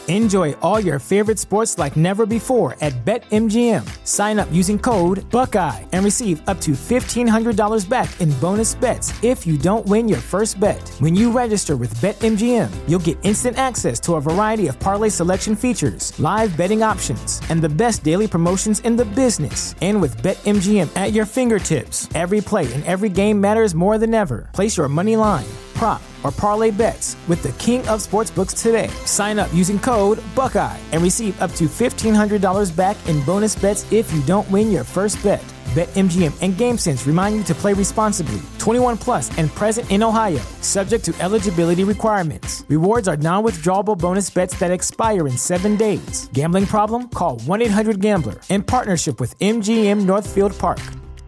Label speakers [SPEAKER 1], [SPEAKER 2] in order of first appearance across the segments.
[SPEAKER 1] Enjoy all your favorite sports like never before at BetMGM. Sign up using code Buckeye and receive up to $1,500 back in bonus bets if you don't win your first bet. When you register with BetMGM, you'll get instant access to a variety of parlay selection features, live betting options, and the best daily promotions in the business. And with BetMGM at your fingertips, every play and every game matters more than ever. Place your money line, prop, or parlay bets with the king of sportsbooks today. Sign up using code Buckeye and receive up to $1,500 back in bonus bets if you don't win your first bet. BetMGM and GameSense remind you to play responsibly. 21 plus and present in Ohio, subject to eligibility requirements. Rewards are non-withdrawable bonus bets that expire in 7 days. Gambling problem? Call 1-800-GAMBLER. In partnership with MGM Northfield Park.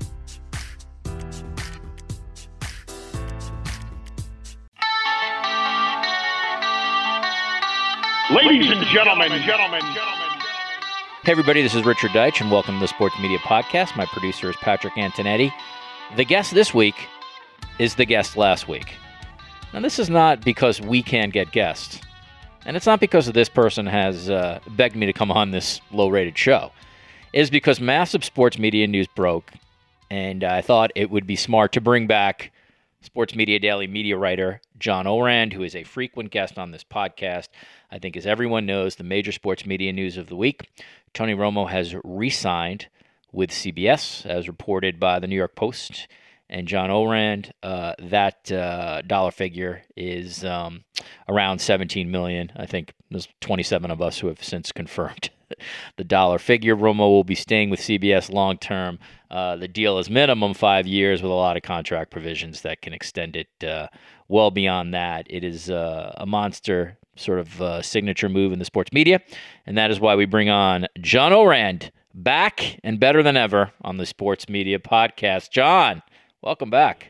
[SPEAKER 2] Ladies and gentlemen.
[SPEAKER 3] Hey everybody, this is Richard Deitch, and welcome to the Sports Media Podcast. My producer is Patrick Antonetti. The guest this week is the guest last week. Now, this is not because we can't get guests, and it's not because this person has begged me to come on this low-rated show. It is because massive sports media news broke, and I thought it would be smart to bring back Sports Media Daily media writer John Ourand, who is a frequent guest on this podcast. I think, as everyone knows, the major sports media news of the week. Tony Romo has re-signed with CBS, as reported by the New York Post. And John Ourand, that dollar figure is around $17 million. I think there's 27 of us who have since confirmed the dollar figure. Romo will be staying with CBS long term. The deal is minimum 5 years with a lot of contract provisions that can extend it well beyond that. It is a monster sort of signature move in the sports media, and that is why we bring on John Ourand back and better than ever on the Sports Media Podcast. John, welcome back.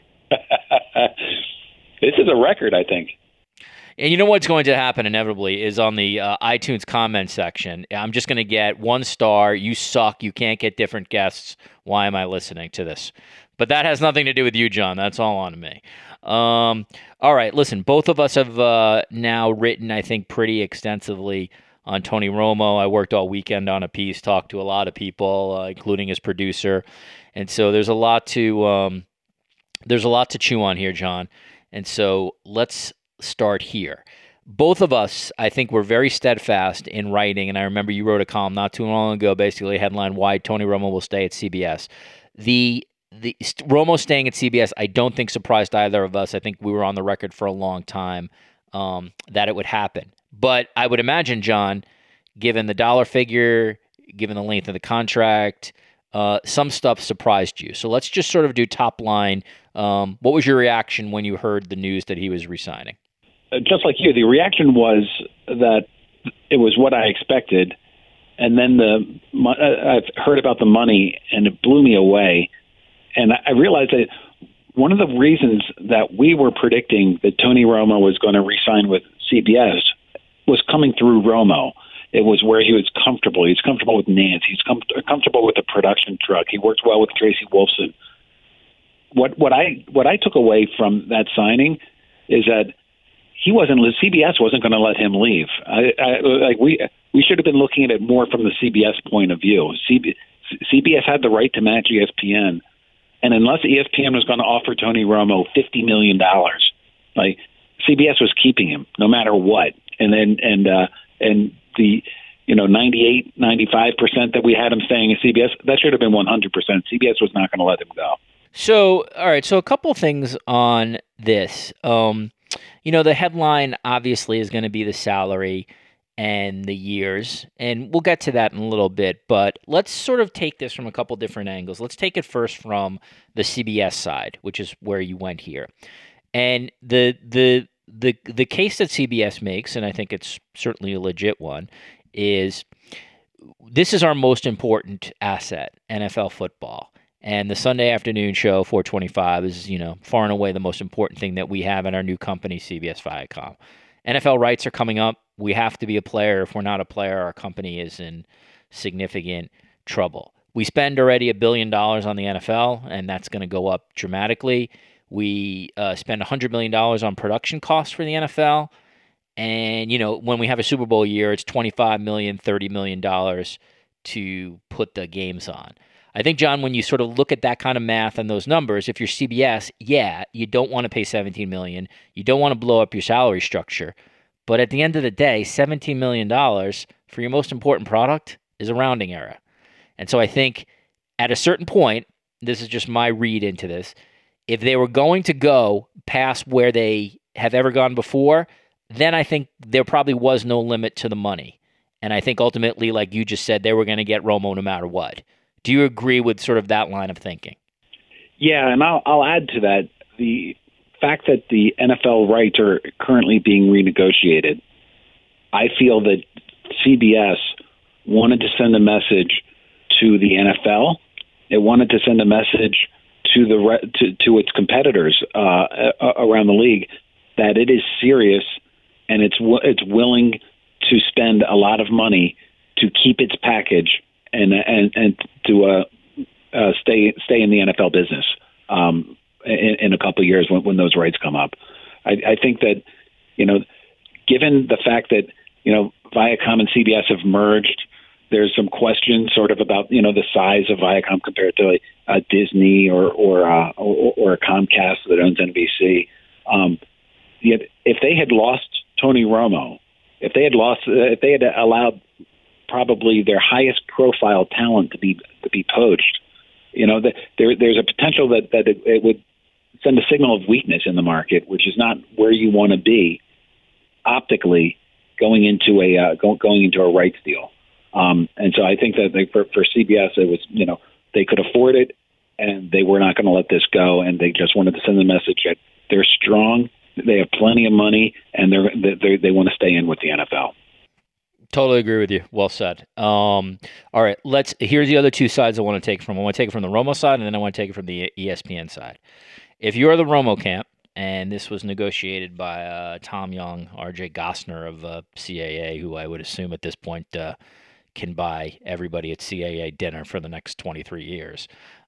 [SPEAKER 4] This is a record, I think.
[SPEAKER 3] And you know what's going to happen inevitably is on the iTunes comment section, I'm just going to get 1 star, you suck, you can't get different guests, why am I listening to this? But that has nothing to do with you, John. That's all on me. All right, listen, both of us have now written, I think, pretty extensively on Tony Romo. I worked all weekend on a piece, talked to a lot of people, including his producer. And so there's a lot to chew on here, John. And so let's start here. Both of us, I think, were very steadfast in writing, and I remember you wrote a column not too long ago, basically a headline, Why Tony Romo Will Stay at CBS. The Romo staying at CBS, I don't think surprised either of us. I think we were on the record for a long time that it would happen. But I would imagine, John, given the dollar figure, given the length of the contract, some stuff surprised you. So let's just sort of do top line. What was your reaction when you heard the news that he was resigning?
[SPEAKER 4] Just like you, the reaction was that it was what I expected. And then I've heard about the money, and it blew me away. And I realized that one of the reasons that we were predicting that Tony Romo was going to re-sign with CBS was coming through Romo. It was where he was comfortable. He's comfortable with Nance. He's comfortable with the production truck. He worked well with Tracy Wolfson. What I took away from that signing is that CBS wasn't going to let him leave. We should have been looking at it more from the CBS point of view. CBS had the right to match ESPN, and unless ESPN was going to offer Tony Romo $50 million, like CBS was keeping him no matter what. And the 98, 95% that we had him staying at CBS, that should have been 100%. CBS was not going to let him go.
[SPEAKER 3] So, all right. So a couple things on this. The headline obviously is going to be the salary and the years, and we'll get to that in a little bit, but let's sort of take this from a couple different angles. Let's take it first from the CBS side, which is where you went here. And the case that CBS makes, and I think it's certainly a legit one, is this is our most important asset, NFL football. And the Sunday afternoon show, 425, is, far and away the most important thing that we have in our new company, CBS Viacom. NFL rights are coming up. We have to be a player. If we're not a player, our company is in significant trouble. We spend already $1 billion on the NFL, and that's going to go up dramatically. We spend $100 million on production costs for the NFL, And, when we have a Super Bowl year, it's $25 million, $30 million to put the games on. I think, John, when you sort of look at that kind of math and those numbers, if you're CBS, you don't want to pay $17 million. You don't want to blow up your salary structure. But at the end of the day, $17 million for your most important product is a rounding error. And so I think at a certain point, this is just my read into this, if they were going to go past where they have ever gone before, then I think there probably was no limit to the money. And I think ultimately, like you just said, they were going to get Romo no matter what. Do you agree with sort of that line of thinking?
[SPEAKER 4] Yeah, and I'll add to that. The fact that the NFL rights are currently being renegotiated, I feel that CBS wanted to send a message to the NFL. It wanted to send a message to its competitors around the league that it is serious and it's willing to spend a lot of money to keep its package and to stay in the NFL business in a couple of years when those rights come up. I think that given the fact that Viacom and CBS have merged, there's some questions sort of about the size of Viacom compared to Disney or a Comcast that owns NBC. Yet if they had lost Tony Romo, if they had allowed probably their highest profile talent to be poached, there's a potential that it would send a signal of weakness in the market, which is not where you want to be optically going into a rights deal. And so I think that for CBS, it was, they could afford it and they were not going to let this go. And they just wanted to send the message that they're strong, they have plenty of money, and they want to stay in with the NFL.
[SPEAKER 3] Totally agree with you. Well said. All right, here's the other two sides I want to take from. I want to take it from the Romo side, and then I want to take it from the ESPN side. If you're the Romo camp, and this was negotiated by Tom Young, RJ Gosner of CAA, who I would assume at this point can buy everybody at CAA dinner for the next 23 years.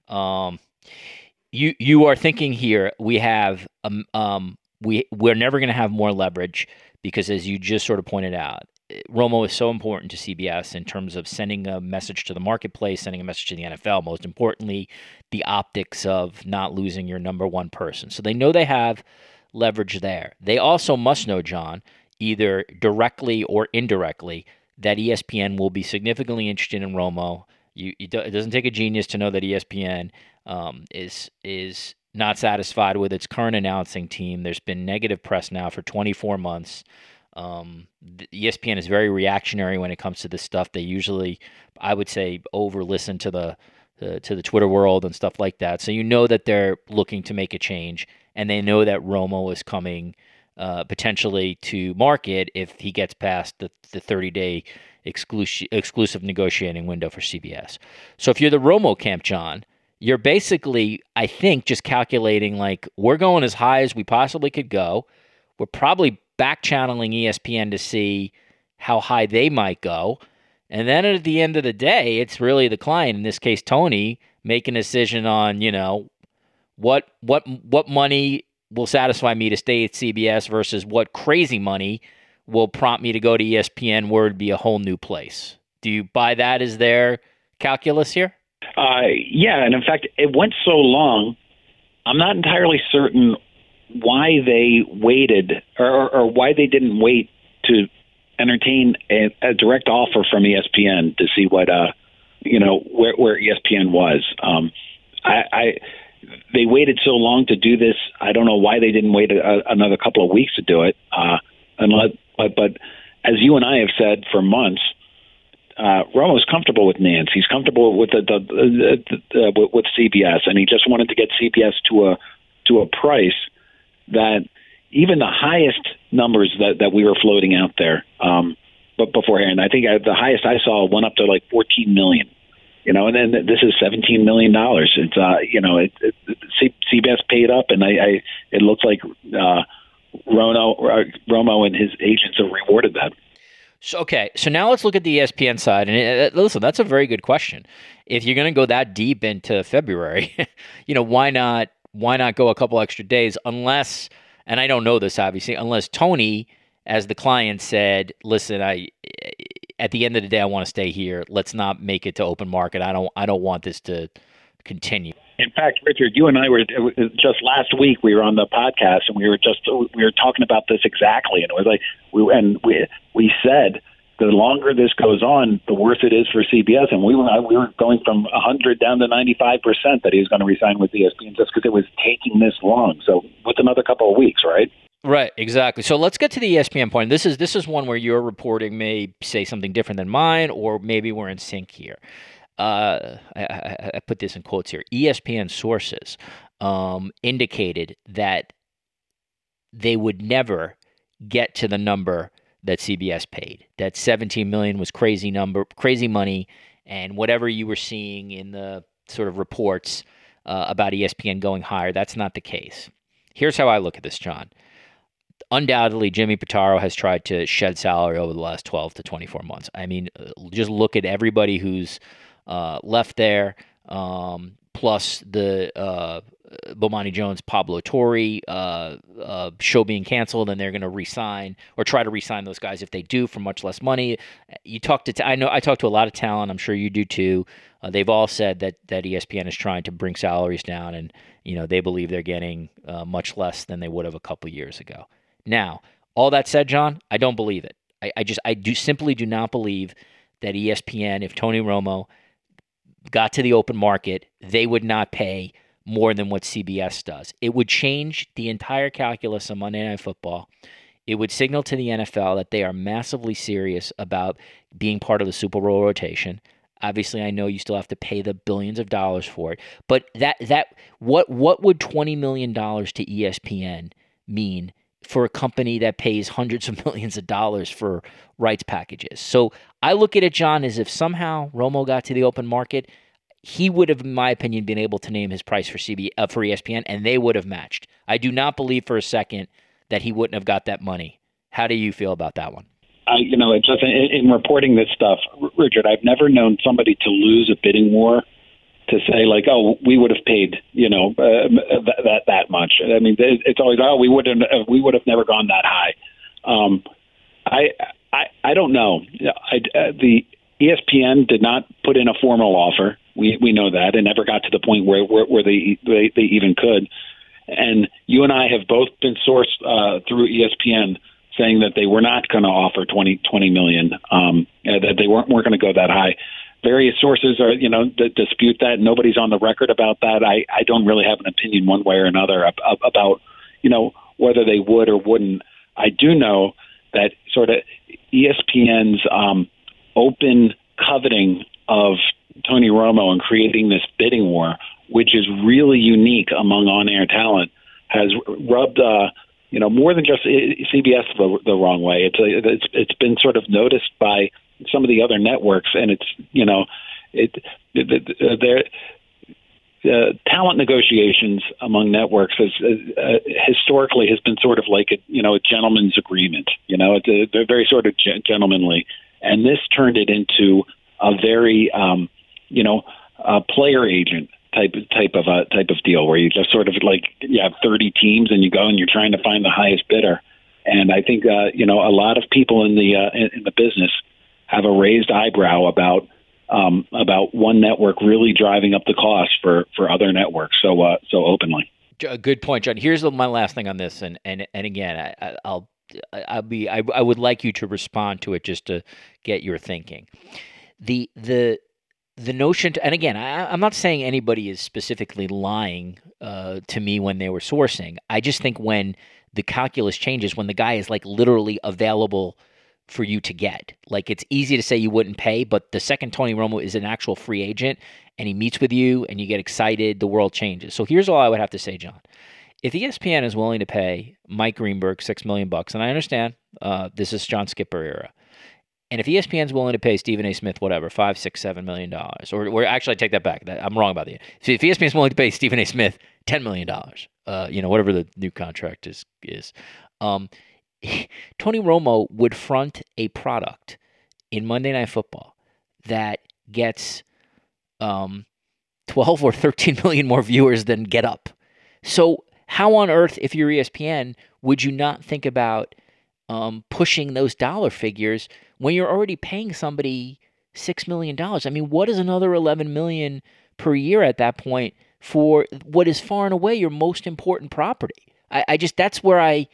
[SPEAKER 3] You are thinking here, we have we're never going to have more leverage because, as you just sort of pointed out, Romo is so important to CBS in terms of sending a message to the marketplace, sending a message to the NFL, most importantly, the optics of not losing your number one person. So they know they have leverage there. They also must know, John, either directly or indirectly, that ESPN will be significantly interested in Romo. It doesn't take a genius to know that ESPN is not satisfied with its current announcing team. There's been negative press now for 24 months. ESPN is very reactionary when it comes to this stuff. They usually, I would say, over-listen to the Twitter world and stuff like that. So that they're looking to make a change, and they know that Romo is coming potentially to market if he gets past the 30-day exclusive negotiating window for CBS. So if you're the Romo camp, John, you're basically, I think, just calculating like we're going as high as we possibly could go. We're probably back-channeling ESPN to see how high they might go. And then at the end of the day, it's really the client, in this case Tony, making a decision on, what money will satisfy me to stay at CBS versus what crazy money will prompt me to go to ESPN where it'd be a whole new place. Do you buy that as their calculus here?
[SPEAKER 4] Yeah, and in fact, it went so long, I'm not entirely certain why they waited or why they didn't wait to entertain a direct offer from ESPN to see what where ESPN was. They waited so long to do this. I don't know why they didn't wait another couple of weeks to do it. But as you and I have said for months, Romo's comfortable with Nance. He's comfortable with with CBS, and he just wanted to get CBS to a price that even the highest numbers that we were floating out there, but beforehand, I think the highest I saw went up to like $14 million. And then this is $17 million. It's CBS paid up, and it looks like Romo and his agents have rewarded that.
[SPEAKER 3] So now let's look at the ESPN side. And listen, that's a very good question. If you're going to go that deep into February, why not go a couple extra days? Unless, and I don't know this obviously, unless Tony as the client said, listen, at the end of the day, I want to stay here. Let's not make it to open market. I don't want this to continue.
[SPEAKER 4] In fact, Richard, you and I were just last week. We were on the podcast, and we were talking about this exactly. And it was like we said the longer this goes on, the worse it is for CBS. And we were going from 100 down to 95% that he was going to resign with ESPN just because it was taking this long. So with another couple of weeks, right?
[SPEAKER 3] Right, exactly. So let's get to the ESPN point. This is one where your reporting may say something different than mine, or maybe we're in sync here. I put this in quotes here. ESPN sources indicated that they would never get to the number that CBS paid. That $17 million was crazy money, and whatever you were seeing in the sort of reports about ESPN going higher, that's not the case. Here's how I look at this, John. Undoubtedly, Jimmy Pitaro has tried to shed salary over the last 12 to 24 months. I mean, just look at everybody who's left there, plus the Bomani Jones, Pablo Torre show being canceled, and they're going to re-sign or try to re-sign those guys if they do for much less money. You talk to I talk to a lot of talent. I'm sure you do too. They've all said that ESPN is trying to bring salaries down, and they believe they're getting much less than they would have a couple years ago. Now, all that said, John, I don't believe it. I simply do not believe that ESPN, if Tony Romo got to the open market, they would not pay more than what CBS does. It would change the entire calculus of Monday Night Football. It would signal to the NFL that they are massively serious about being part of the Super Bowl rotation. Obviously, I know you still have to pay the billions of dollars for it, but what would $20 million to ESPN mean for a company that pays hundreds of millions of dollars for rights packages? So I look at it, John, as if somehow Romo got to the open market, he would have, in my opinion, been able to name his price for ESPN, and they would have matched. I do not believe for a second that he wouldn't have got that money. How do you feel about that one?
[SPEAKER 4] Just in reporting this stuff, Richard, I've never known somebody to lose a bidding war to say like, oh, we would have paid, that much. I mean, it's always, oh, we would have never gone that high. I don't know. The ESPN did not put in a formal offer. We know that, and never got to the point where they even could. And you and I have both been sourced through ESPN saying that they were not going to offer $20 million, that they weren't going to go that high. Various sources are, dispute that. Nobody's on the record about that. I don't really have an opinion one way or another about, whether they would or wouldn't. I do know that sort of ESPN's open coveting of Tony Romo and creating this bidding war, which is really unique among on-air talent, has rubbed, more than just CBS the wrong way. It's been sort of noticed by some of the other networks, and talent negotiations among networks historically has been sort of like a gentleman's agreement. They're very sort of gentlemanly, and this turned it into a very player agent type of deal where you just sort of like you have 30 teams and you go and you're trying to find the highest bidder. And I think a lot of people in the business have a raised eyebrow about one network really driving up the cost for other networks so openly.
[SPEAKER 3] Good point, John. Here's my last thing on this, and again, I would like you to respond to it just to get your thinking. The notion, and again, I'm not saying anybody is specifically lying to me when they were sourcing. I just think when the calculus changes, when the guy is like literally available for you to get, like it's easy to say you wouldn't pay, but the second Tony Romo is an actual free agent and he meets with you and you get excited, the world changes. So here's all I would have to say, John. If ESPN is willing to pay Mike Greenberg $6 million, and I understand this is John Skipper era, and if ESPN is willing to pay Stephen A. Smith, whatever, $5, $6, $7 million, or actually I take that back. I'm wrong about the. So if ESPN is willing to pay Stephen A. Smith $10 million, whatever the new contract is, Tony Romo would front a product in Monday Night Football that gets 12 or 13 million more viewers than Get Up. So how on earth, if you're ESPN, would you not think about pushing those dollar figures when you're already paying somebody $6 million. I mean, what is another $11 million per year at that point for what is far and away your most important property? I just, that's where I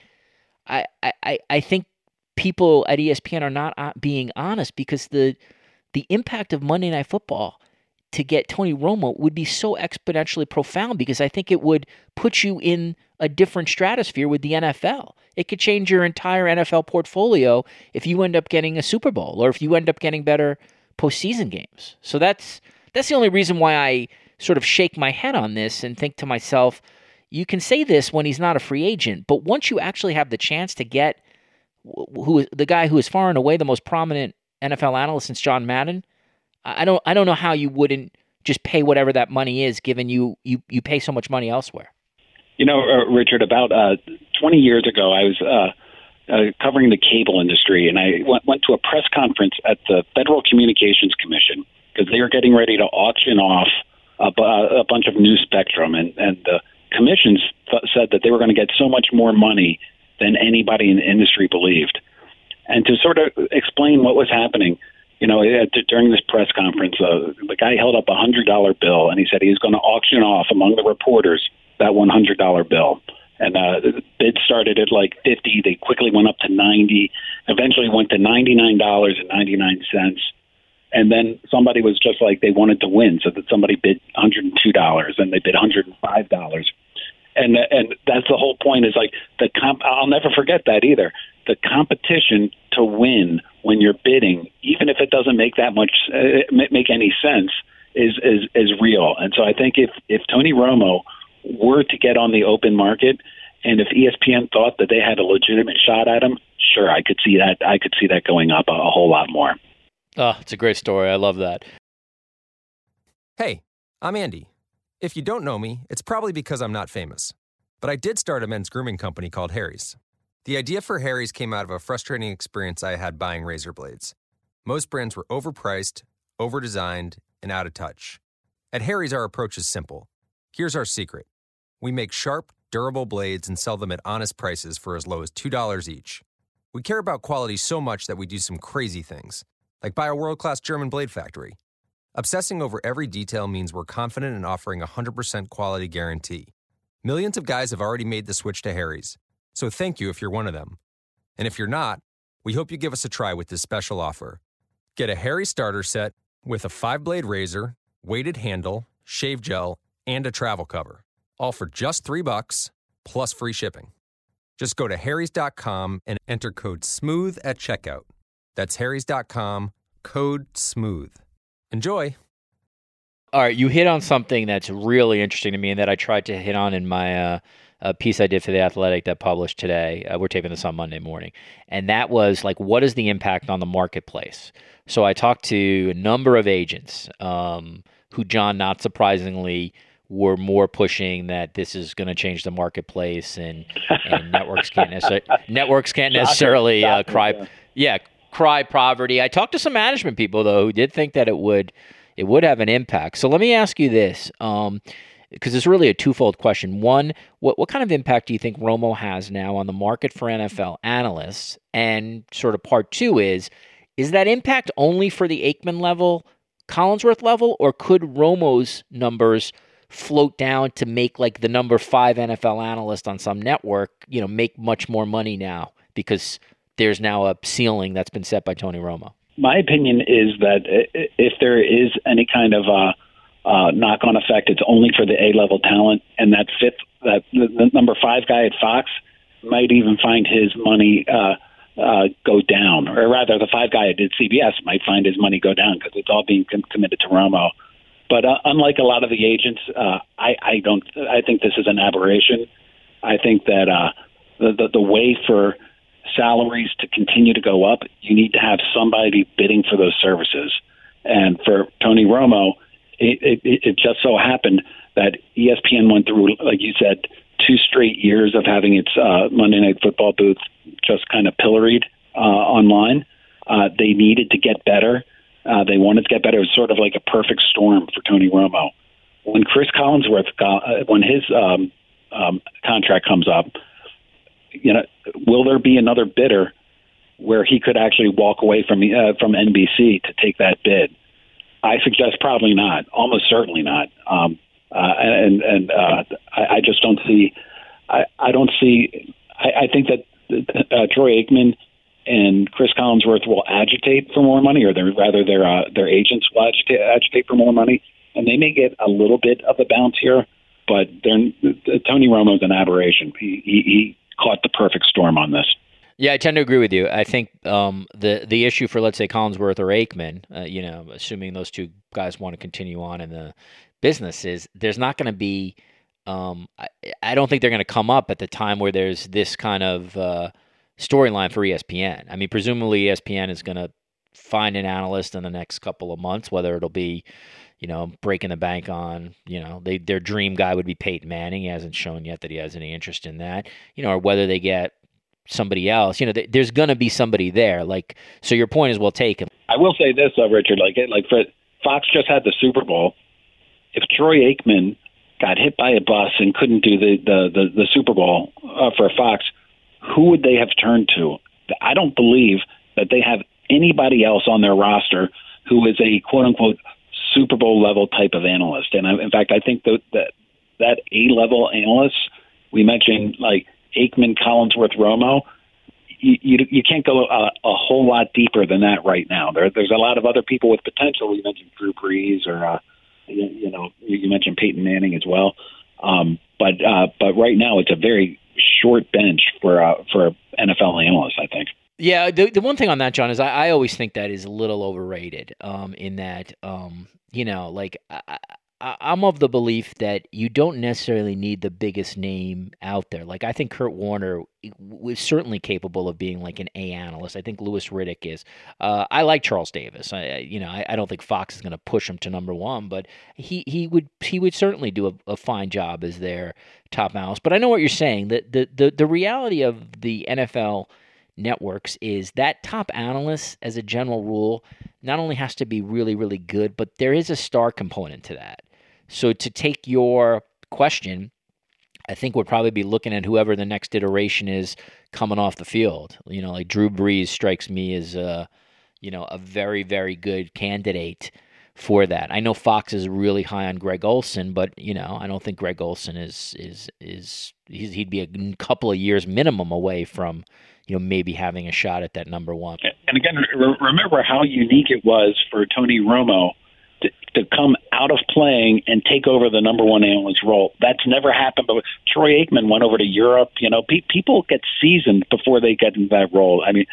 [SPEAKER 3] think people at ESPN are not being honest, because the impact of Monday Night Football to get Tony Romo would be so exponentially profound, because I think it would put you in a different stratosphere with the NFL. It could change your entire NFL portfolio if you end up getting a Super Bowl, or if you end up getting better postseason games. So that's the only reason why I sort of shake my head on this and think to myself, you can say this when he's not a free agent, but once you actually have the chance to get the guy who is far and away the most prominent NFL analyst since John Madden, I don't know how you wouldn't just pay whatever that money is, given you pay so much money elsewhere.
[SPEAKER 4] You know, Richard, about 20 years ago, I was covering the cable industry, and I went to a press conference at the Federal Communications Commission, because they were getting ready to auction off a bunch of new spectrum, and the commissions said that they were going to get so much more money than anybody in the industry believed. And to sort of explain what was happening, you know, during this press conference, the guy held up a $100 bill, and he said he was going to auction off among the reporters that $100 bill. And the bid started at like 50. They quickly went up to 90, eventually went to $99.99. And then somebody was just like, they wanted to win, so that somebody bid $102, and they bid $105. And that's the whole point, is like I'll never forget that either. The competition to win when you're bidding, even if it doesn't make that much make any sense, is real. And so I think if Tony Romo were to get on the open market, and if ESPN thought that they had a legitimate shot at him, sure, I could see that. I could see that going up a whole lot more.
[SPEAKER 3] Oh, it's a great story. I love that.
[SPEAKER 5] Hey, I'm Andy. If you don't know me, it's probably because I'm not famous. But I did start a men's grooming company called Harry's. The idea for Harry's came out of a frustrating experience I had buying razor blades. Most brands were overpriced, overdesigned, and out of touch. At Harry's, our approach is simple. Here's our secret. We make sharp, durable blades and sell them at honest prices for as low as $2 each. We care about quality so much that we do some crazy things, like buy a world-class German blade factory. Obsessing over every detail means we're confident in offering a 100% quality guarantee. Millions of guys have already made the switch to Harry's, so thank you if you're one of them. And if you're not, we hope you give us a try with this special offer. Get a Harry's starter set with a 5-blade razor, weighted handle, shave gel, and a travel cover, all for just $3 plus free shipping. Just go to harrys.com and enter code SMOOTH at checkout. That's harrys.com, code SMOOTH. Enjoy.
[SPEAKER 3] All right, you hit on something that's really interesting to me, and that I tried to hit on in my piece I did for The Athletic that published today. We're taping this on Monday morning. And that was, like, what is the impact on the marketplace? So I talked to a number of agents who, John, not surprisingly, were more pushing that this is going to change the marketplace, and networks can't necessarily cry poverty. I talked to some management people, though, who did think that it would have an impact. So let me ask you this, because it's really a twofold question. One, what kind of impact do you think Romo has now on the market for NFL analysts? And sort of part two is that impact only for the Aikman level, Collinsworth level, or could Romo's numbers float down to make, like, the number 5 NFL analyst on some network, make much more money now because there's now a ceiling that's been set by Tony Romo?
[SPEAKER 4] My opinion is that if there is any kind of knock-on effect, it's only for the A-level talent, and that the number 5 guy at Fox might even find his money go down, or rather, the 5 guy at CBS might find his money go down because it's all being committed to Romo. But unlike a lot of the agents, I think this is an aberration. I think that the way for salaries to continue to go up, you need to have somebody bidding for those services. And for Tony Romo, it just so happened that ESPN went through, like you said, 2 straight years of having its Monday Night Football booth just kind of pilloried online. They needed to get better. They wanted to get better. It was sort of like a perfect storm for Tony Romo. When Chris Collinsworth when his contract comes up, will there be another bidder where he could actually walk away from NBC to take that bid? I suggest probably not, almost certainly not. I just don't see. I don't see. I think that Troy Aikman and Chris Collinsworth will agitate for more money, or their agents will agitate for more money, and they may get a little bit of a bounce here. But Tony Romo's an aberration. He caught the perfect storm on this.
[SPEAKER 3] Yeah, I tend to agree with you. I think the issue for, let's say, Collinsworth or Aikman, assuming those two guys want to continue on in the business, is there's not going to be. I don't think they're going to come up at the time where there's this kind of storyline for ESPN. I mean, presumably ESPN is going to find an analyst in the next couple of months, whether it'll be, breaking the bank on, their dream guy would be Peyton Manning. He hasn't shown yet that he has any interest in that, or whether they get somebody else. There's going to be somebody there. So your point is well taken.
[SPEAKER 4] I will say this, though, Richard. For Fox just had the Super Bowl. If Troy Aikman got hit by a bus and couldn't do the Super Bowl for Fox, who would they have turned to? I don't believe that they have anybody else on their roster who is a quote-unquote Super Bowl level type of analyst. And in fact, I think that A-level analysts, we mentioned like Aikman, Collinsworth, Romo, you can't go a whole lot deeper than that right now. There's a lot of other people with potential. You mentioned Drew Brees, or you mentioned Peyton Manning as well. But right now it's a very short bench for NFL analysts, I think.
[SPEAKER 3] Yeah, the one thing on that, John, is I always think that is a little overrated. In that, I'm of the belief that you don't necessarily need the biggest name out there. Like, I think Kurt Warner was certainly capable of being like an A analyst. I think Louis Riddick is. I like Charles Davis. I don't think Fox is going to push him to number one, but he would certainly do a fine job as their top analyst. But I know what you're saying. The reality of the NFL networks is that top analyst, as a general rule, not only has to be really, really good, but there is a star component to that. So to take your question, I think we'll probably be looking at whoever the next iteration is coming off the field. Like Drew Brees strikes me as a very, very good candidate for that. I know Fox is really high on Greg Olsen, but I don't think Greg Olsen he'd be a couple of years minimum away from maybe having a shot at that number one.
[SPEAKER 4] And again, remember how unique it was for Tony Romo to come out of playing and take over the number one analyst role. That's never happened. But Troy Aikman went over to Europe. People get seasoned before they get into that role. I mean,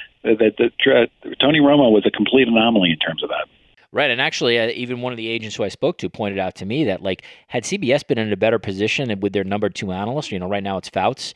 [SPEAKER 4] Tony Romo was a complete anomaly in terms of that.
[SPEAKER 3] Right, and actually, even one of the agents who I spoke to pointed out to me that, had CBS been in a better position with their number two analyst, right now it's Fouts,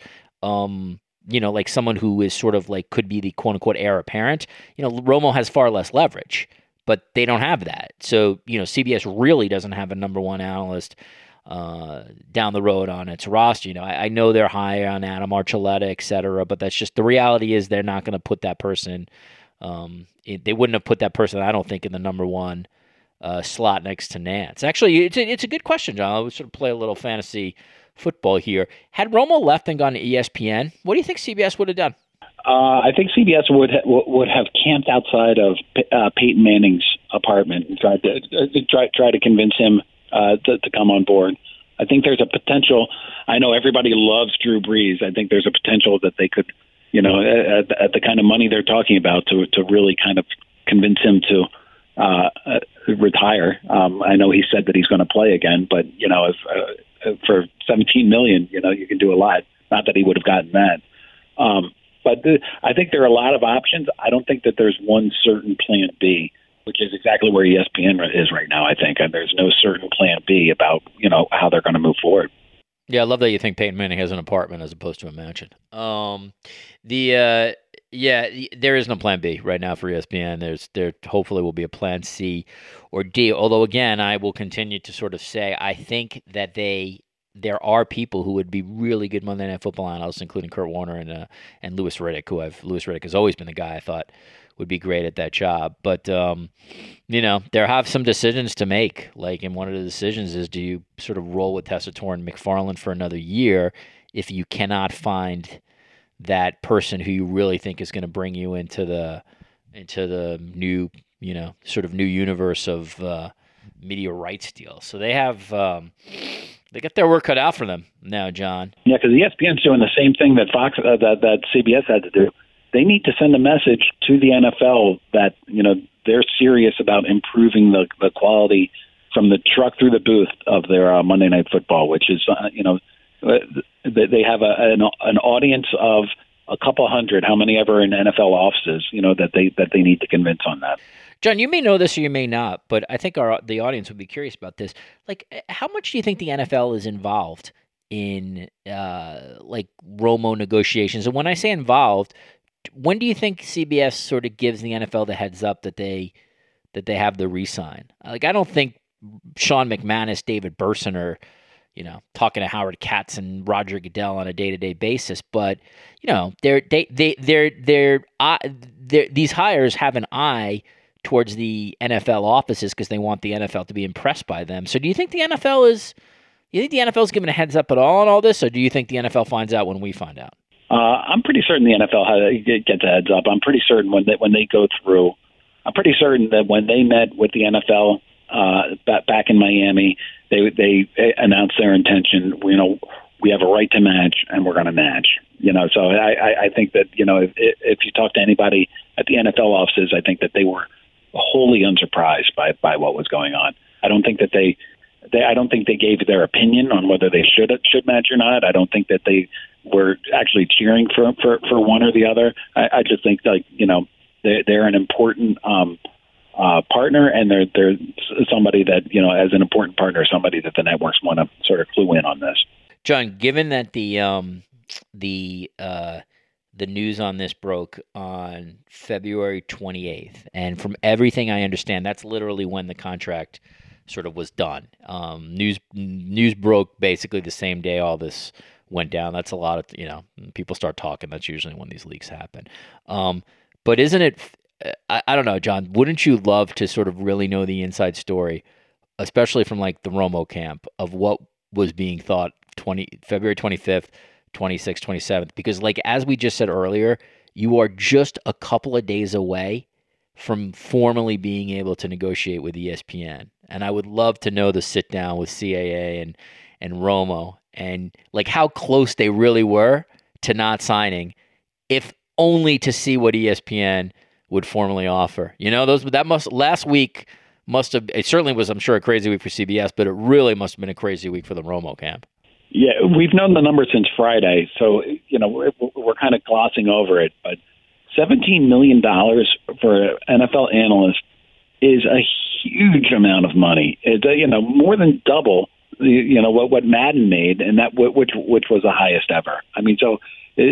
[SPEAKER 3] like someone who is sort of could be the quote-unquote heir apparent, Romo has far less leverage, but they don't have that. So, CBS really doesn't have a number one analyst down the road on its roster. I know they're high on Adam Archuleta, et cetera, but that's just the reality is they're not going to put that person they wouldn't have put that person, I don't think, in the number one slot next to Nance. Actually, it's a good question, John. I would sort of play a little fantasy football here. Had Romo left and gone to ESPN, what do you think CBS would have done?
[SPEAKER 4] I think CBS would have camped outside of Peyton Manning's apartment and tried to convince him to come on board. I think there's a potential. I know everybody loves Drew Brees. I think there's a potential that they could, at the kind of money they're talking about, to really kind of convince him to retire. I know he said that he's going to play again, but if for $17 million, you can do a lot. Not that he would have gotten that. But I think there are a lot of options. I don't think that there's one certain plan B, which is exactly where ESPN is right now, I think. And there's no certain plan B about, how they're going to move forward.
[SPEAKER 3] Yeah, I love that you think Peyton Manning has an apartment as opposed to a mansion. There is no plan B right now for ESPN. There hopefully will be a plan C or D. Although, again, I will continue to sort of say I think that there are people who would be really good Monday Night Football analysts, including Kurt Warner and Louis Riddick, Louis Riddick has always been the guy I thought would be great at that job. But, there have some decisions to make. And one of the decisions is, do you sort of roll with Tessitore and McFarland for another year if you cannot find that person who you really think is going to bring you into the new, sort of new universe of media rights deals. So they have they got their work cut out for them now, John.
[SPEAKER 4] Yeah, because ESPN's doing the same thing that Fox that CBS had to do. They need to send a message to the NFL that they're serious about improving the quality from the truck through the booth of their Monday Night Football, which is they have an audience of a couple hundred, how many ever in NFL offices, that they need to convince on that.
[SPEAKER 3] John, you may know this or you may not, but I think the audience would be curious about this. Like, how much do you think the NFL is involved in Romo negotiations? And when I say involved, when do you think CBS sort of gives the NFL the heads up that they have the re-sign? Like, I don't think Sean McManus, David Burson are, talking to Howard Katz and Roger Goodell on a day-to-day basis, but these hires have an eye towards the NFL offices because they want the NFL to be impressed by them. So do you think the NFL is giving a heads up at all on all this, or do you think the NFL finds out when we find out?
[SPEAKER 4] I'm pretty certain the NFL gets a heads up. I'm pretty certain when they go through. I'm pretty certain that when they met with the NFL back in Miami, they announced their intention. We have a right to match, and we're going to match. So I think that if you talk to anybody at the NFL offices, I think that they were wholly unsurprised by what was going on. I don't think that I don't think they gave their opinion on whether they should match or not. I don't think that they were actually cheering for one or the other. I just think they're an important partner, and they're somebody that as an important partner, somebody that the networks want to sort of clue in on this.
[SPEAKER 3] John, given that the news on this broke on February 28th, and from everything I understand, that's literally when the contract sort of was done. News broke basically the same day all this went down. That's a lot of people start talking. That's usually when these leaks happen. But isn't it? I don't know, John. Wouldn't you love to sort of really know the inside story, especially from like the Romo camp, of what was being thought February 25th, 26th, 27th? Because like as we just said earlier, you are just a couple of days away from formally being able to negotiate with ESPN. And I would love to know the sit down with CAA and Romo and like how close they really were to not signing, if only to see what ESPN would formally offer. Last week it certainly was, I'm sure, a crazy week for CBS, but it really must have been a crazy week for the Romo camp.
[SPEAKER 4] Yeah, we've known the number since Friday, so we're kind of glossing over it. But $17 million for an NFL analyst is a huge amount of money. It's more than double what Madden made, and that which was the highest ever. I mean, so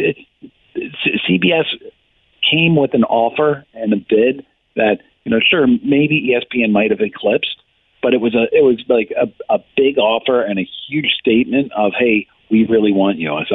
[SPEAKER 4] CBS came with an offer and a bid that sure, maybe ESPN might have eclipsed, but it was like a big offer and a huge statement of, hey, we really want you. So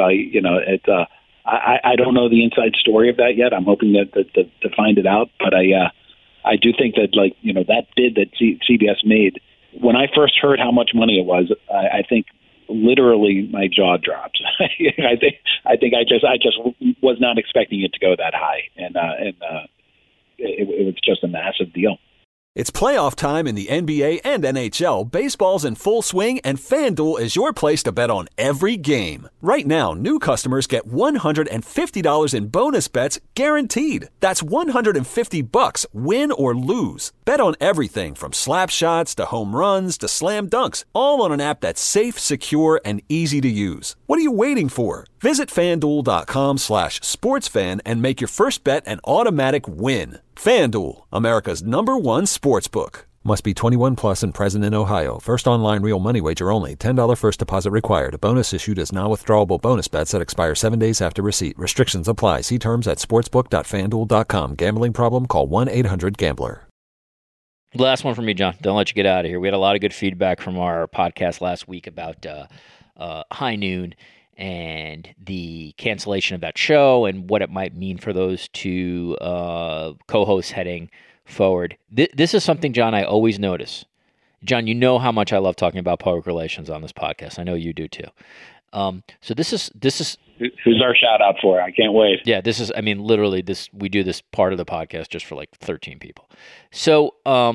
[SPEAKER 4] I don't know the inside story of that yet. I'm hoping to find it out, but I do think that that bid that CBS made, when I first heard how much money it was, I think literally my jaw dropped. I think I just was not expecting it to go that high, and it was just a massive deal.
[SPEAKER 6] It's playoff time in the NBA and NHL. Baseball's in full swing, and FanDuel is your place to bet on every game. Right now, new customers get $150 in bonus bets guaranteed. That's $150, win or lose. Bet on everything from slap shots to home runs to slam dunks, all on an app that's safe, secure, and easy to use. What are you waiting for? Visit FanDuel.com/sportsfan and make your first bet an automatic win. FanDuel, America's #1 sportsbook. Must be 21 plus and present in Ohio. First online real money wager only. $10 first deposit required. A bonus issued as non-withdrawable bonus bets that expire 7 days after receipt. Restrictions apply. See terms at sportsbook.fanduel.com. Gambling problem? Call 1-800-GAMBLER.
[SPEAKER 3] Last one from me, John. Don't let you get out of here. We had a lot of good feedback from our podcast last week about High Noon and the cancellation of that show and what it might mean for those two co-hosts heading forward. This is something, John, I always notice. John, you know how much I love talking about public relations on this podcast. I know you do too. So this is
[SPEAKER 4] who's our shout out for? I can't wait.
[SPEAKER 3] Yeah, this is. I mean, literally, we do this part of the podcast just for like 13 people. So,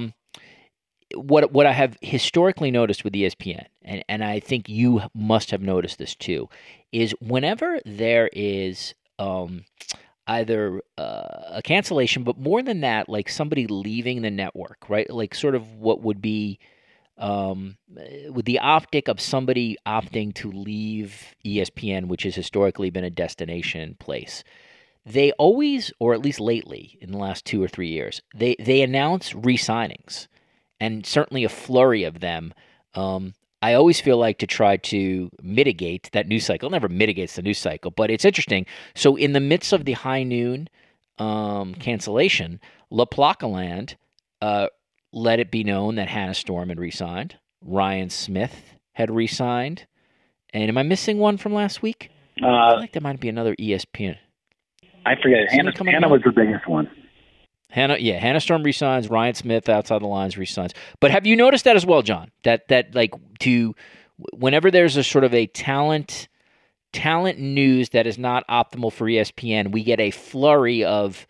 [SPEAKER 3] what I have historically noticed with ESPN, and I think you must have noticed this too, is whenever there is either a cancellation, but more than that, like somebody leaving the network, right? Like sort of what would be with the optic of somebody opting to leave ESPN, which has historically been a destination place. They always, or at least lately in the last 2 or 3 years, they announce re-signings, and certainly a flurry of them. I always feel like to try to mitigate that news cycle. It never mitigates the news cycle, but it's interesting. So in the midst of the high noon cancellation, LaPlacaland let it be known that Hannah Storm had re-signed. Ryan Smith had re-signed. And am I missing one from last week? I feel like there might be another ESPN.
[SPEAKER 4] I forget. Hannah was the biggest one.
[SPEAKER 3] Hannah Storm resigns. Ryan Smith outside the lines resigns. But have you noticed that as well, John? That like whenever there's a sort of a talent news that is not optimal for ESPN, we get a flurry of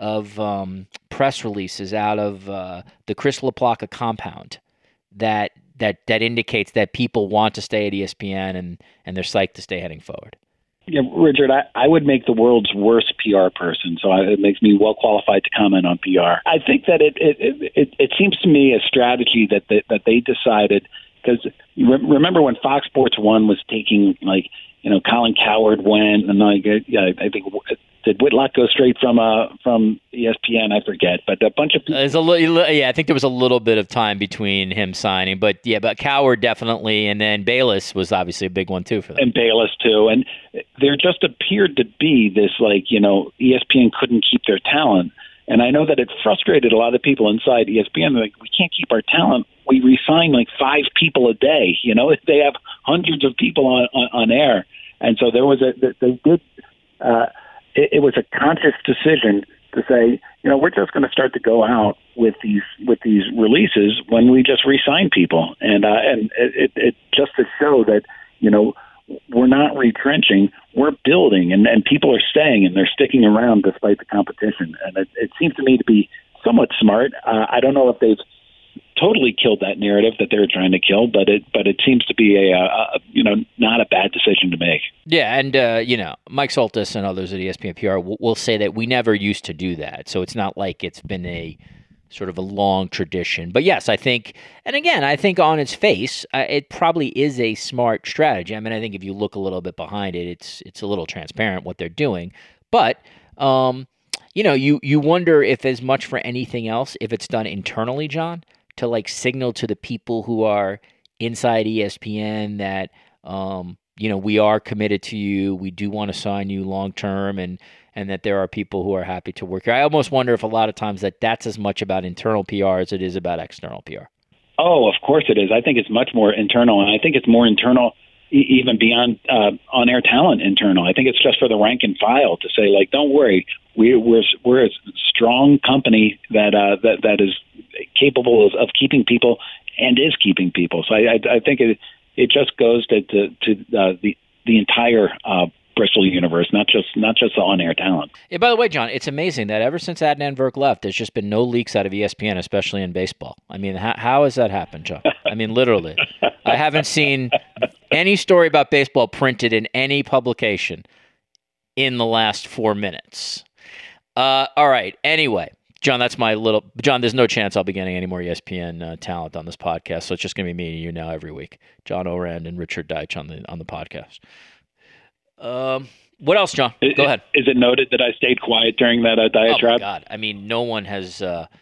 [SPEAKER 3] press releases out of the Chris LaPlaca compound that indicates that people want to stay at ESPN and they're psyched to stay heading forward.
[SPEAKER 4] Yeah, Richard, I would make the world's worst PR person, so it makes me well qualified to comment on PR. I think that it seems to me a strategy that they decided, because remember when Fox Sports 1 was taking, like, Colin Cowherd went, and I think did Whitlock go straight from ESPN? I forget, but a bunch of people.
[SPEAKER 3] I think there was a little bit of time between him signing, but Cowherd definitely, and then Bayless was obviously a big one too for them.
[SPEAKER 4] And Bayless too, and there just appeared to be this ESPN couldn't keep their talent, and I know that it frustrated a lot of people inside ESPN. Like, we can't keep our talent. We re-sign like 5 people a day. They have hundreds of people on air, and so there was it was a conscious decision to say, we're just going to start to go out with these releases when we just re-sign people, and it just to show that we're not retrenching, we're building, and people are staying and they're sticking around despite the competition, and it seems to me to be somewhat smart. I don't know if they've totally killed that narrative that they were trying to kill, but it seems to be not a bad decision to make.
[SPEAKER 3] Yeah, and Mike Soltis and others at ESPN PR will say that we never used to do that, so it's not like it's been a sort of a long tradition. But yes, I think, and again, I think on its face, it probably is a smart strategy. I mean, I think if you look a little bit behind it, it's a little transparent what they're doing, but you wonder if as much for anything else, if it's done internally, John, to like signal to the people who are inside ESPN that we are committed to you, we do want to sign you long term, and that there are people who are happy to work here. I almost wonder if a lot of times that's as much about internal PR as it is about external PR.
[SPEAKER 4] Oh, of course it is. I think it's much more internal, and I think it's more internal even beyond on-air talent internal. I think it's just for the rank and file to say, like, don't worry, we're a strong company that is capable of keeping people and is keeping people. So I think it just goes to the entire Bristol universe, not just the on-air talent.
[SPEAKER 3] Yeah, by the way, John, it's amazing that ever since Adnan Virk left, there's just been no leaks out of ESPN, especially in baseball. I mean, how has that happened, John? I mean, literally. I haven't seen any story about baseball printed in any publication in the last 4 minutes. All right. Anyway, John, John, there's no chance I'll be getting any more ESPN talent on this podcast, so it's just going to be me and you now every week. John Ourand and Richard Deitch on the podcast. What else, John? Go ahead.
[SPEAKER 4] Is it noted that I stayed quiet during that diatribe?
[SPEAKER 3] Oh my God! I mean, no one has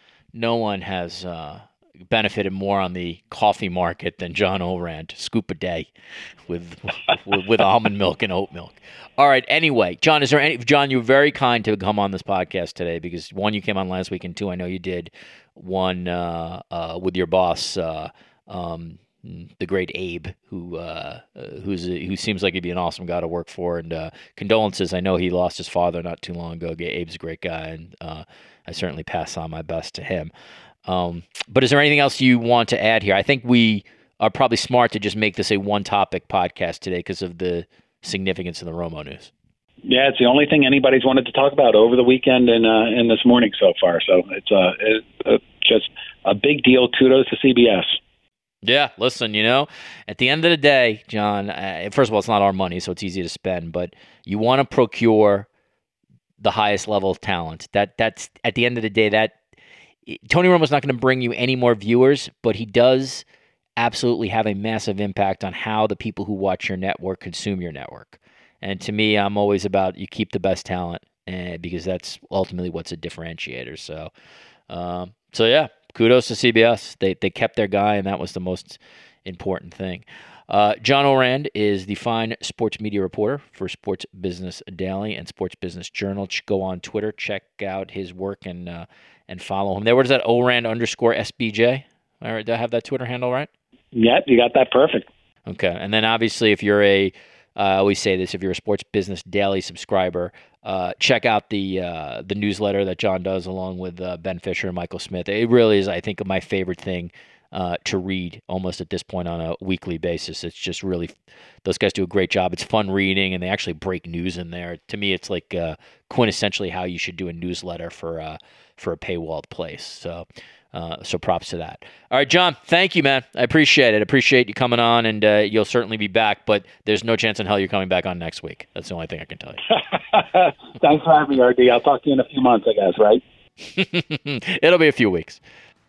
[SPEAKER 3] benefited more on the coffee market than John Ourand. Scoop a day with almond milk and oat milk. All right. Anyway, John, John, you were very kind to come on this podcast today because one, you came on last week, and two, I know you did one with your boss. The great Abe, who seems like he'd be an awesome guy to work for, and condolences. I know he lost his father not too long ago. Abe's a great guy, and I certainly pass on my best to him. But is there anything else you want to add here? I think we are probably smart to just make this a one-topic podcast today because of the significance of the Romo news.
[SPEAKER 4] Yeah, it's the only thing anybody's wanted to talk about over the weekend and this morning so far. So it's just a big deal. Kudos to CBS.
[SPEAKER 3] Yeah, listen, at the end of the day, John, first of all, it's not our money, so it's easy to spend, but you want to procure the highest level of talent. That's at the end of the day, that Tony Romo's not going to bring you any more viewers, but he does absolutely have a massive impact on how the people who watch your network consume your network. And to me, I'm always about you keep the best talent, because that's ultimately what's a differentiator. So yeah, kudos to CBS. They kept their guy, and that was the most important thing. John Ourand is the fine sports media reporter for Sports Business Daily and Sports Business Journal. Go on Twitter, check out his work, and follow him there. What is that? Ourand_SBJ? All right, do I have that Twitter handle right?
[SPEAKER 4] Yep, you got that perfect.
[SPEAKER 3] Okay, and then obviously if you're I always say this, if you're a Sports Business Daily subscriber, check out the newsletter that John does along with Ben Fisher and Michael Smith. It really is, I think, my favorite thing to read almost at this point on a weekly basis. It's just really, those guys do a great job. It's fun reading, and they actually break news in there. To me, it's like quintessentially how you should do a newsletter for a paywalled place. So props to that. All right, John, thank you, man. I appreciate it. I appreciate you coming on, and you'll certainly be back, but there's no chance in hell you're coming back on next week. That's the only thing I can tell you.
[SPEAKER 4] Thanks for having me, RD. I'll talk to you in a few months, I guess, right?
[SPEAKER 3] It'll be a few weeks.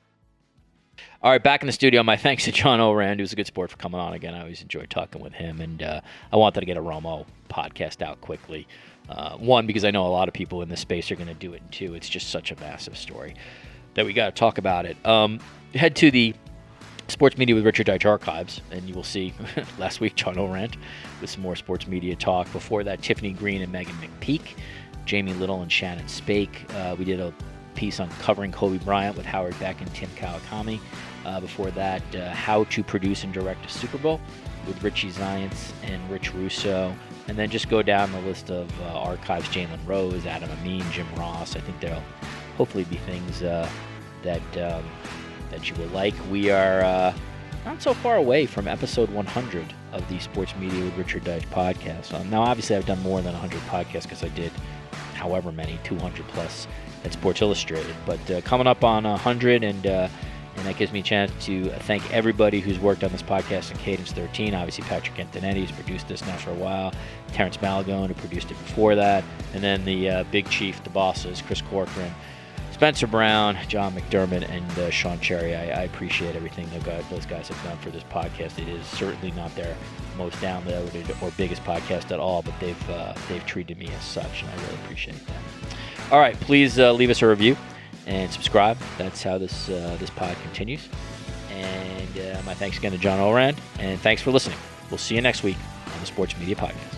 [SPEAKER 3] All right, back in the studio. My thanks to John Ourand, who's a good sport, for coming on again. I always enjoy talking with him, and I wanted to get a Romo podcast out quickly. One, because I know a lot of people in this space are going to do it, and two, it's just such a massive story that we got to talk about it. Head to the Sports Media with Richard Deitch archives, and you will see last week John Ourand with some more sports media talk. Before that, Tiffany Green and Megan McPeak, Jamie Little and Shannon Spake. We did a piece on covering Kobe Bryant with Howard Beck and Tim Kawakami. Before that, how to produce and direct a Super Bowl with Richie Zients and Rich Russo. And then just go down the list of archives: Jalen Rose, Adam Amin, Jim Ross. I think there'll hopefully be things that you will like. We are not so far away from episode 100 of the Sports Media with Richard Deitch podcast. Now, obviously, I've done more than 100 podcasts because I did however many, 200 plus at Sports Illustrated. But coming up on 100, and that gives me a chance to thank everybody who's worked on this podcast in Cadence 13. Obviously, Patrick Antonetti, who's produced this now for a while. Terrence Malagone, who produced it before that. And then the big chief, the bosses, Chris Corcoran, Spencer Brown, John McDermott, and Sean Cherry. I appreciate everything those guys have done for this podcast. It is certainly not their most downloaded or biggest podcast at all, but they've treated me as such, and I really appreciate that. All right, please leave us a review and subscribe. That's how this pod continues. And my thanks again to John Ourand, and thanks for listening. We'll see you next week on the Sports Media Podcast.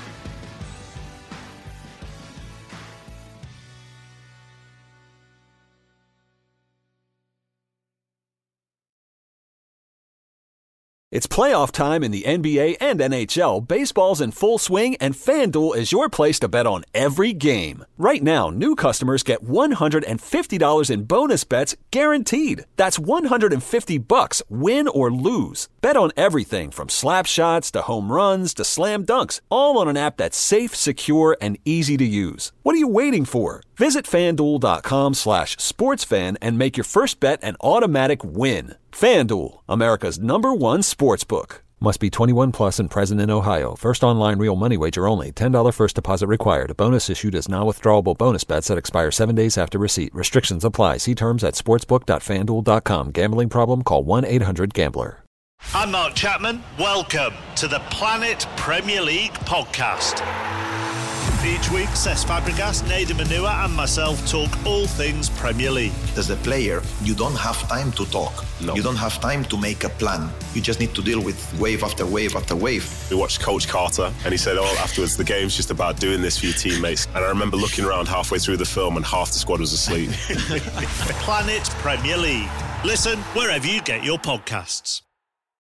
[SPEAKER 6] It's playoff time in the NBA and NHL. Baseball's in full swing, and FanDuel is your place to bet on every game. Right now, new customers get $150 in bonus bets guaranteed. That's $150, win or lose. Bet on everything from slap shots to home runs to slam dunks, all on an app that's safe, secure, and easy to use. What are you waiting for? Visit FanDuel.com/sportsfan and make your first bet an automatic win. FanDuel, America's #1 sportsbook. Must be 21 plus and present in Ohio. First online real money wager only. $10 first deposit required. A bonus issued as non-withdrawable bonus bets that expire 7 days after receipt. Restrictions apply. See terms at sportsbook.fanduel.com. Gambling problem? Call 1-800-GAMBLER.
[SPEAKER 7] I'm Mark Chapman. Welcome to the Planet Premier League podcast. Each week, Cesc Fabregas, Nader Manua and myself talk all things Premier League.
[SPEAKER 8] As a player, you don't have time to talk. No. You don't have time to make a plan. You just need to deal with wave after wave after wave.
[SPEAKER 9] We watched Coach Carter, and he said, afterwards, the game's just about doing this for your teammates. And I remember looking around halfway through the film, and half the squad was asleep.
[SPEAKER 7] Planet Premier League. Listen wherever you get your podcasts.